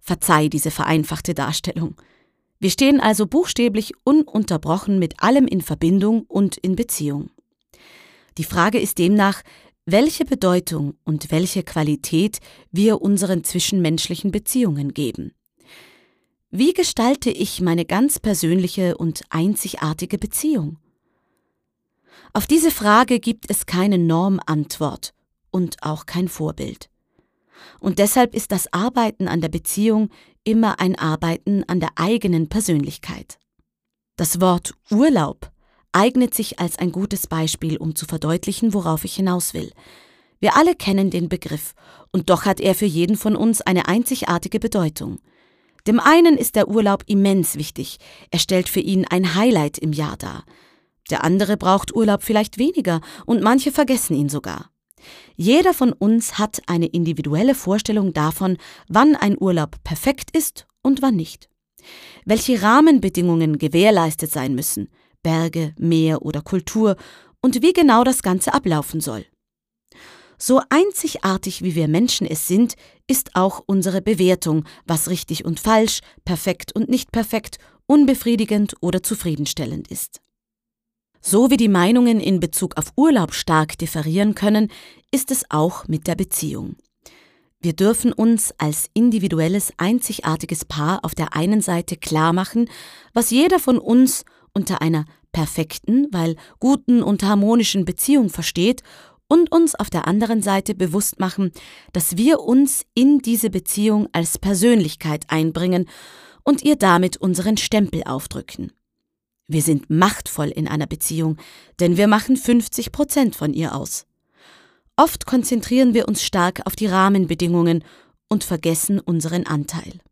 Verzeih diese vereinfachte Darstellung. Wir stehen also buchstäblich ununterbrochen mit allem in Verbindung und in Beziehung. Die Frage ist demnach, welche Bedeutung und welche Qualität wir unseren zwischenmenschlichen Beziehungen geben. Wie gestalte ich meine ganz persönliche und einzigartige Beziehung? Auf diese Frage gibt es keine Normantwort und auch kein Vorbild. Und deshalb ist das Arbeiten an der Beziehung immer ein Arbeiten an der eigenen Persönlichkeit. Das Wort Urlaub eignet sich als ein gutes Beispiel, um zu verdeutlichen, worauf ich hinaus will. Wir alle kennen den Begriff, und doch hat er für jeden von uns eine einzigartige Bedeutung. Dem einen ist der Urlaub immens wichtig, er stellt für ihn ein Highlight im Jahr dar. Der andere braucht Urlaub vielleicht weniger und manche vergessen ihn sogar. Jeder von uns hat eine individuelle Vorstellung davon, wann ein Urlaub perfekt ist und wann nicht. Welche Rahmenbedingungen gewährleistet sein müssen, Berge, Meer oder Kultur, und wie genau das Ganze ablaufen soll. So einzigartig wie wir Menschen es sind, ist auch unsere Bewertung, was richtig und falsch, perfekt und nicht perfekt, unbefriedigend oder zufriedenstellend ist. So wie die Meinungen in Bezug auf Urlaub stark differieren können, ist es auch mit der Beziehung. Wir dürfen uns als individuelles, einzigartiges Paar auf der einen Seite klar machen, was jeder von uns unter einer perfekten, weil guten und harmonischen Beziehung versteht, und uns auf der anderen Seite bewusst machen, dass wir uns in diese Beziehung als Persönlichkeit einbringen und ihr damit unseren Stempel aufdrücken. Wir sind machtvoll in einer Beziehung, denn wir machen 50% von ihr aus. Oft konzentrieren wir uns stark auf die Rahmenbedingungen und vergessen unseren Anteil.